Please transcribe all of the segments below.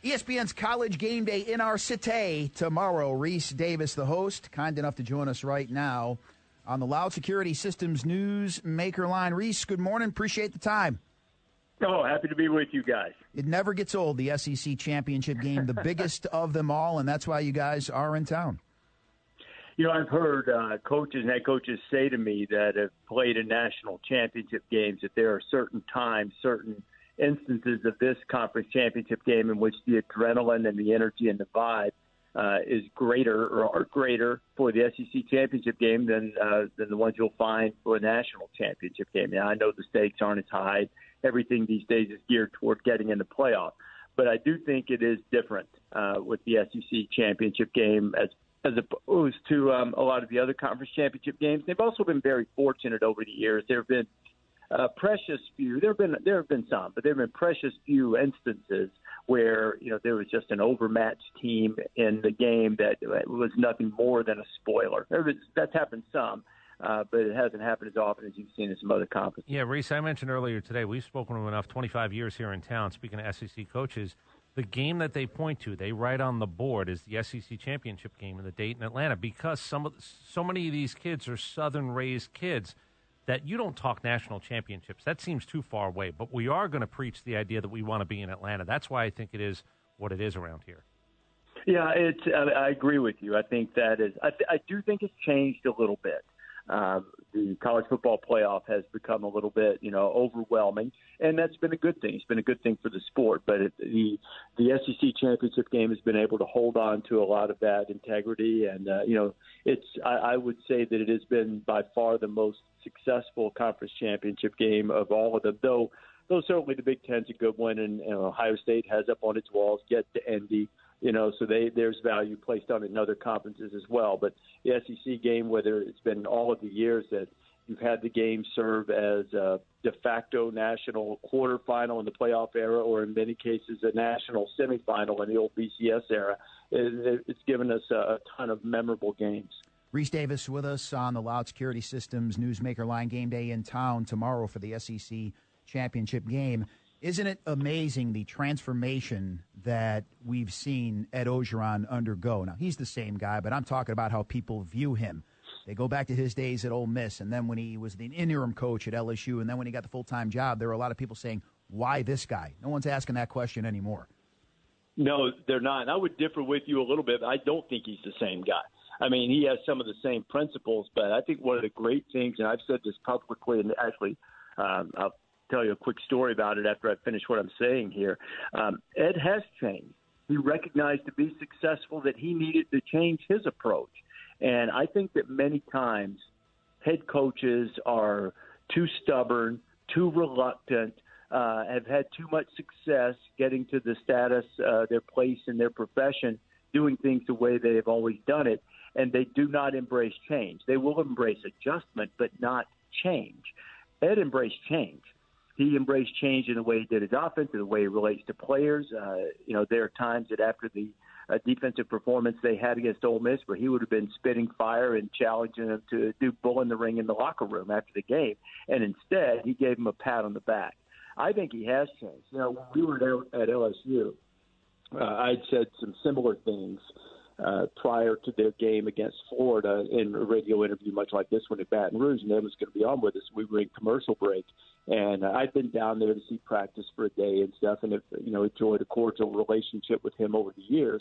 ESPN's College Game Day in our city tomorrow. Reese Davis, the host, kind enough to join us right now on the Loud Security Systems News Maker line. Reese, good morning. Appreciate the time. Oh, happy to be with you guys. It never gets old, the SEC championship game, the biggest of them all, and that's why you guys are in town. You know, I've heard coaches and head coaches say to me that have played in national championship games that there are certain times, certain instances of this conference championship game in which the adrenaline and the energy and the vibe is greater or are greater for the SEC championship game than the ones you'll find for a national championship game. Now, I know the stakes aren't as high. Everything these days is geared toward getting in the playoff. But I do think it is different with the SEC championship game as opposed to a lot of the other conference championship games. They've also been very fortunate over the years. There have been precious few. There have been some, but there have been precious few instances where there was just an overmatched team in the game that was nothing more than a spoiler. That's happened some, but it hasn't happened as often as you've seen in some other conferences. Yeah, Reese, I mentioned earlier today, we've spoken to them enough, 25 years here in town, speaking of SEC coaches. The game that they point to, they write on the board, is the SEC championship game in the Dayton, Atlanta, because so many of these kids are Southern-raised kids that you don't talk national championships. That seems too far away. But we are going to preach the idea that we want to be in Atlanta. That's why I think it is what it is around here. Yeah, I agree with you. I think that is. I do think it's changed a little bit. The college football playoff has become a little bit, overwhelming, and that's been a good thing. It's been a good thing for the sport. But the SEC championship game has been able to hold on to a lot of that integrity, and I would say that it has been by far the most successful conference championship game of all of them. Though certainly the Big Ten's a good one, and Ohio State has up on its walls get to Indy. So there's value placed on it in other conferences as well. But the SEC game, whether it's been all of the years that you've had the game serve as a de facto national quarterfinal in the playoff era, or in many cases a national semifinal in the old BCS era, it's given us a ton of memorable games. Reese Davis with us on the Loud Security Systems Newsmaker line. Game day in town tomorrow for the SEC championship game. Isn't it amazing the transformation that we've seen Ed Orgeron undergo? Now, he's the same guy, but I'm talking about how people view him. They go back to his days at Ole Miss, and then when he was the interim coach at LSU, and then when he got the full-time job, there were a lot of people saying, why this guy? No one's asking that question anymore. No, they're not. And I would differ with you a little bit, but I don't think he's the same guy. I mean, he has some of the same principles, but I think one of the great things, and I've said this publicly, and actually I'll tell you a quick story about it after I finish what I'm saying here. Ed has changed. He recognized to be successful that he needed to change his approach. And I think that many times head coaches are too stubborn, too reluctant, have had too much success getting to the status, their place in their profession, doing things the way they have always done it, and they do not embrace change. They will embrace adjustment, but not change. Ed embraced change. He embraced change in the way he did his offense, in the way he relates to players. There are times that after the defensive performance they had against Ole Miss where he would have been spitting fire and challenging them to do bull in the ring in the locker room after the game. And instead, he gave him a pat on the back. I think he has changed. When we were at LSU, I'd said some similar things prior to their game against Florida in a radio interview, much like this one at Baton Rouge, and Ed was going to be on with us. We were in commercial break, and I'd been down there to see practice for a day and stuff, and enjoyed a cordial relationship with him over the years.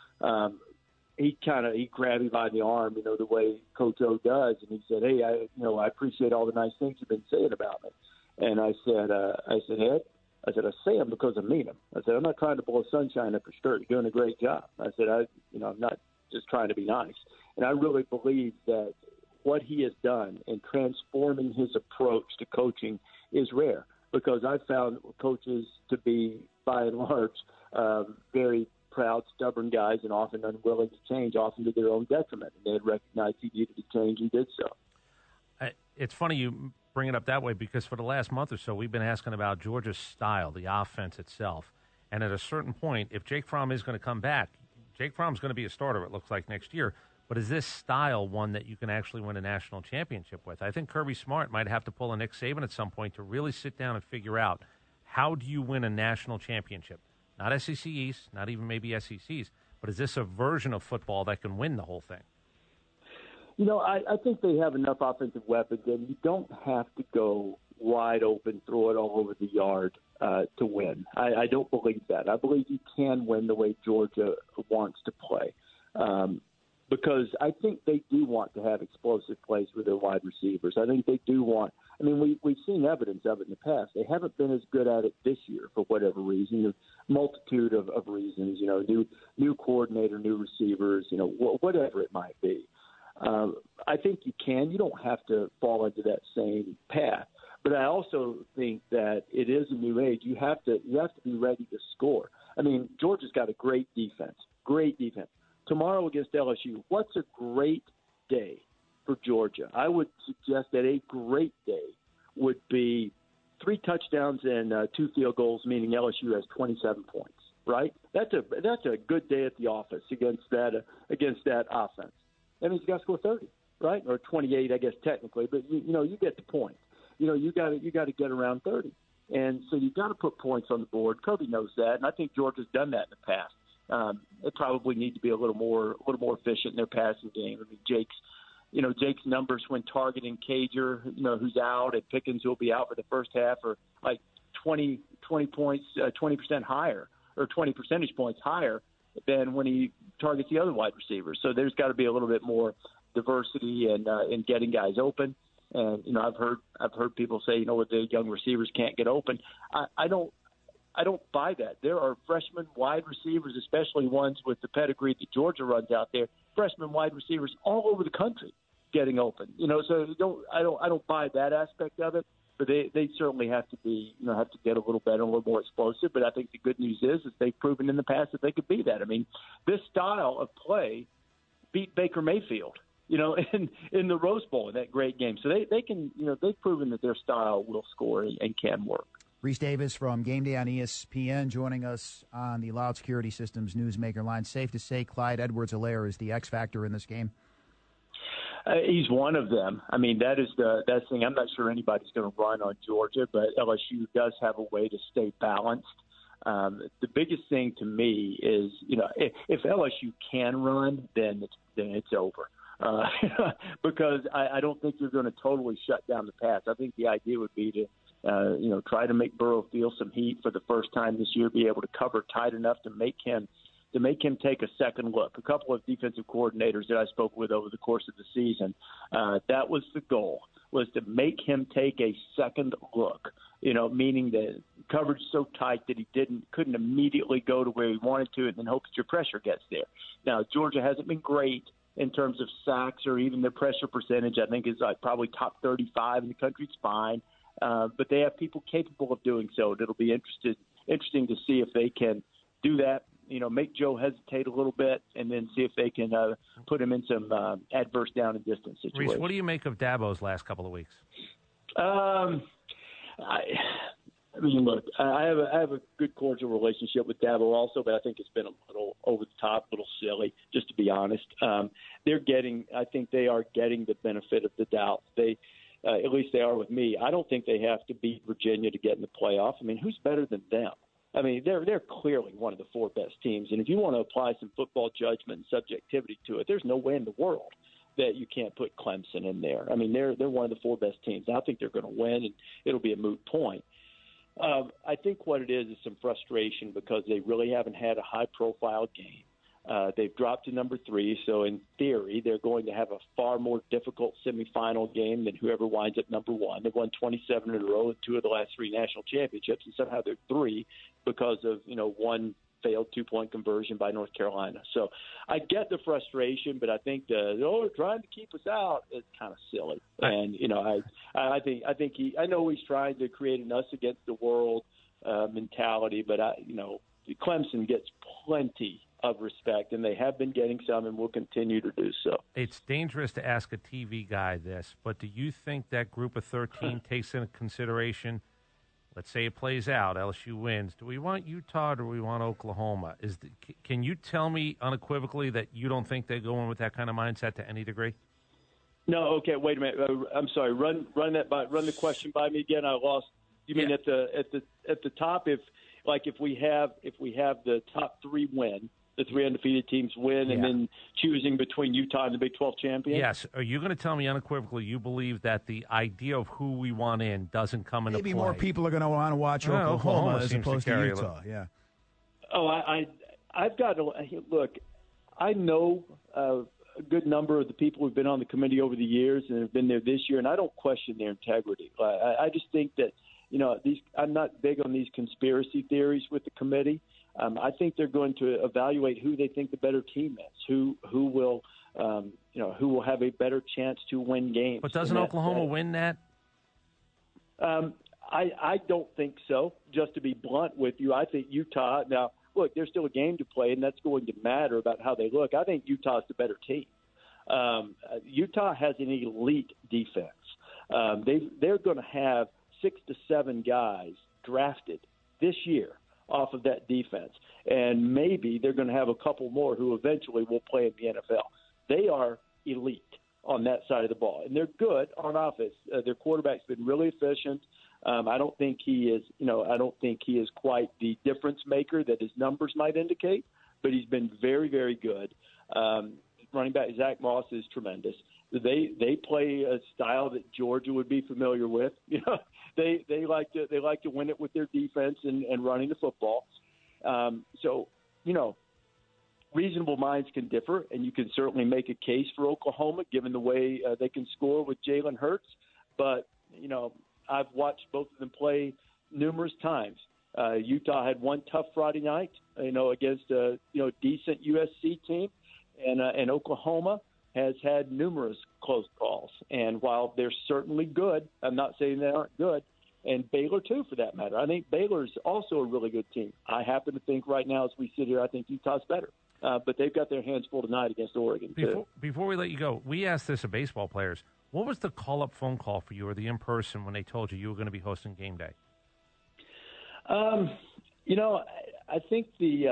He grabbed me by the arm, the way Coach O does, and he said, "Hey, I appreciate all the nice things you've been saying about me." And I said, Ed, I say them because I mean them. I said, I'm not trying to blow sunshine up your skirt. You're doing a great job. I said, I'm not just trying to be nice. And I really believe that what he has done in transforming his approach to coaching is rare, because I've found coaches to be, by and large, very proud, stubborn guys, and often unwilling to change, often to their own detriment. And they had recognized he needed to change and did so. It's funny you bring it up that way, because for the last month or so, we've been asking about Georgia's style, the offense itself. And at a certain point, if Jake Fromm is going to come back, Jake Fromm's going to be a starter, it looks like, next year. But is this style one that you can actually win a national championship with? I think Kirby Smart might have to pull a Nick Saban at some point to really sit down and figure out, how do you win a national championship? Not SEC East, not even maybe SECs, but is this a version of football that can win the whole thing? I think they have enough offensive weapons, and you don't have to go wide open, throw it all over the yard to win. I don't believe that. I believe you can win the way Georgia wants to play. Because I think they do want to have explosive plays with their wide receivers. I think they do want – we've seen evidence of it in the past. They haven't been as good at it this year for whatever reason, a multitude of reasons, new coordinator, new receivers, whatever it might be. I think you can. You don't have to fall into that same path. But I also think that it is a new age. You have to be ready to score. Georgia's got a great defense. Tomorrow against LSU, what's a great day for Georgia? I would suggest that a great day would be 3 touchdowns and 2 field goals, meaning LSU has 27 points. Right? That's a good day at the office against that offense. That means you got to score 30, right? Or 28, I guess technically, but you get the point. You got to get around 30, and so you got to put points on the board. Kirby knows that, and I think Georgia's done that in the past. They probably need to be a little more efficient in their passing game. Jake's numbers when targeting Cager, who's out, and Pickens, who will be out for the first half, are like 20 points, 20% higher, or 20 percentage points higher than when he targets the other wide receivers. So there's got to be a little bit more diversity in getting guys open. And I've heard people say, the young receivers can't get open. I don't buy that. There are freshman wide receivers, especially ones with the pedigree that Georgia runs out there, freshman wide receivers all over the country getting open. So I don't buy that aspect of it. But they certainly have to get a little better, a little more explosive. But I think the good news is they've proven in the past that they could be that. This style of play beat Baker Mayfield, in the Rose Bowl in that great game. So they can, they've proven that their style will score and can work. Reese Davis from Game Day on ESPN joining us on the Loud Security Systems Newsmaker line. Safe to say Clyde Edwards-Helaire is the X factor in this game? He's one of them. That is that's the thing. I'm not sure anybody's going to run on Georgia, but LSU does have a way to stay balanced. The biggest thing to me is, if LSU can run, then it's over. Because I don't think you're going to totally shut down the pass. I think the idea would be to, try to make Burrow feel some heat for the first time this year, be able to cover tight enough to make him take a second look. A couple of defensive coordinators that I spoke with over the course of the season, that was the goal, was to make him take a second look, meaning that coverage so tight that he couldn't immediately go to where he wanted to and then hope that your pressure gets there. Now, Georgia hasn't been great in terms of sacks or even their pressure percentage. I think is probably top 35 in the country. It's fine. But they have people capable of doing so. It'll be interesting to see if they can do that, make Joe hesitate a little bit, and then see if they can put him in some adverse down and distance situations. Reese, what do you make of Dabo's last couple of weeks? Look, I have a good cordial relationship with Dabo also, but I think it's been a little over the top, a little silly, just to be honest. I think they are getting the benefit of the doubt. At least they are with me. I don't think they have to beat Virginia to get in the playoff. Who's better than them? They're clearly one of the 4 best teams. And if you want to apply some football judgment and subjectivity to it, there's no way in the world that you can't put Clemson in there. They're one of the 4 best teams. I think they're going to win, and it'll be a moot point. I think what it is some frustration because they really haven't had a high-profile game. They've dropped to number 3, so in theory, they're going to have a far more difficult semifinal game than whoever winds up number 1. They've won 27 in a row in 2 of the last 3 national championships, and somehow they're 3 because of one failed 2-point conversion by North Carolina. So I get the frustration, but I think trying to keep us out is kind of silly. And I know he's trying to create an us against the world mentality, but Clemson gets plenty of respect, and they have been getting some and will continue to do so. It's dangerous to ask a TV guy this, but do you think that group of 13 takes into consideration, let's say it plays out, LSU wins, do we want Utah or do we want Oklahoma? Can you tell me unequivocally that you don't think they go in with that kind of mindset to any degree? No, okay, wait a minute. I'm sorry. Run the question by me again. I lost. You mean at the top? If like if we have the top three win, the three undefeated teams win, and then choosing between Utah and the Big 12 champion? Yes. Are you going to tell me unequivocally you believe that the idea of who we want in doesn't come into play? Maybe more people are going to want to watch Oklahoma as opposed to Utah. Yeah. Oh, I've got to look. I know a good number of the people who've been on the committee over the years and have been there this year, and I don't question their integrity. I just think that, I'm not big on these conspiracy theories with the committee. I think they're going to evaluate who they think the better team is, who will have a better chance to win games. But doesn't Oklahoma win that? I don't think so. Just to be blunt with you, I think Utah. Now, look, there's still a game to play, and that's going to matter about how they look. I think Utah's the better team. Utah has an elite defense. They're going to have 6 to 7 guys drafted this year off of that defense, and maybe they're going to have a couple more who eventually will play in the NFL. They are elite on that side of the ball, and they're good on offense. Their quarterback's been really efficient. I don't think he is. I don't think he is quite the difference maker that his numbers might indicate, but he's been very, very good. Running back Zach Moss is tremendous. They play a style that Georgia would be familiar with. They like to win it with their defense and running the football. So reasonable minds can differ, and you can certainly make a case for Oklahoma given the way they can score with Jalen Hurts. But I've watched both of them play numerous times. Utah had one tough Friday night, against a decent USC team, and Oklahoma has had numerous close calls. And while they're certainly good, I'm not saying they aren't good, and Baylor too, for that matter. I think Baylor's also a really good team. I happen to think right now, as we sit here, I think Utah's better. But they've got their hands full tonight against Oregon, too. Before we let you go, we asked this of baseball players. What was the call-up phone call for you or the in-person when they told you were going to be hosting game day? I think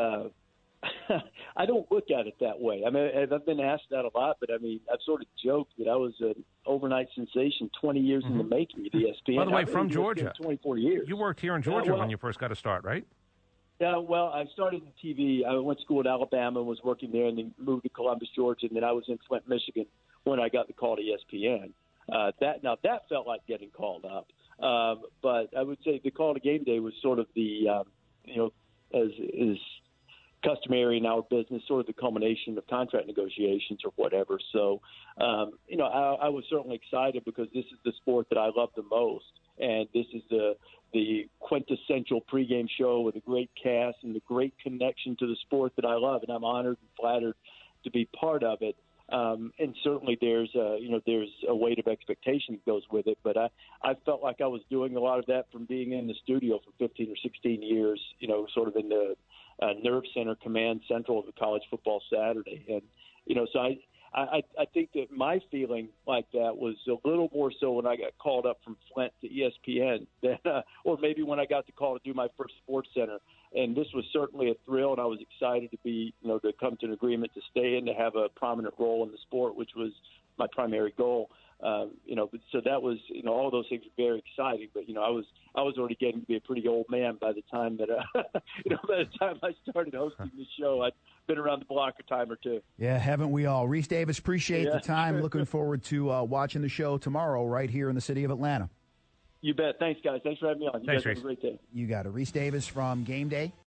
I don't look at it that way. I mean, I've been asked that a lot, but I've sort of joked that I was an overnight sensation 20 years in the making at ESPN. By the way, from Georgia. 24 years. You worked here in Georgia when you first got to start, right? Yeah, well, I started in TV. I went to school at Alabama and was working there, and then moved to Columbus, Georgia, and then I was in Flint, Michigan when I got the call to ESPN. That felt like getting called up. But I would say the call to game day was sort of the, as is customary in our business, sort of the culmination of contract negotiations or whatever. So, I was certainly excited because this is the sport that I love the most. And this is the quintessential pregame show with a great cast and the great connection to the sport that I love. And I'm honored and flattered to be part of it. And certainly there's a weight of expectation that goes with it. But I felt like I was doing a lot of that from being in the studio for 15 or 16 years, sort of in the nerve center, command central of the College Football Saturday. And, so I think that my feeling like that was a little more so when I got called up from Flint to ESPN than, or maybe when I got the call to do my first Sports Center. And this was certainly a thrill, and I was excited to be, to come to an agreement to stay and to have a prominent role in the sport, which was my primary goal. So that was, all those things were very exciting. But I was already getting to be a pretty old man by the time that, by the time I started hosting the show. I'd been around the block a time or two. Yeah, haven't we all? Rece Davis, appreciate the time. Looking forward to watching the show tomorrow right here in the city of Atlanta. You bet. Thanks, guys. Thanks for having me on. You Thanks, guys have a great day. You got it. Rece Davis from Game Day.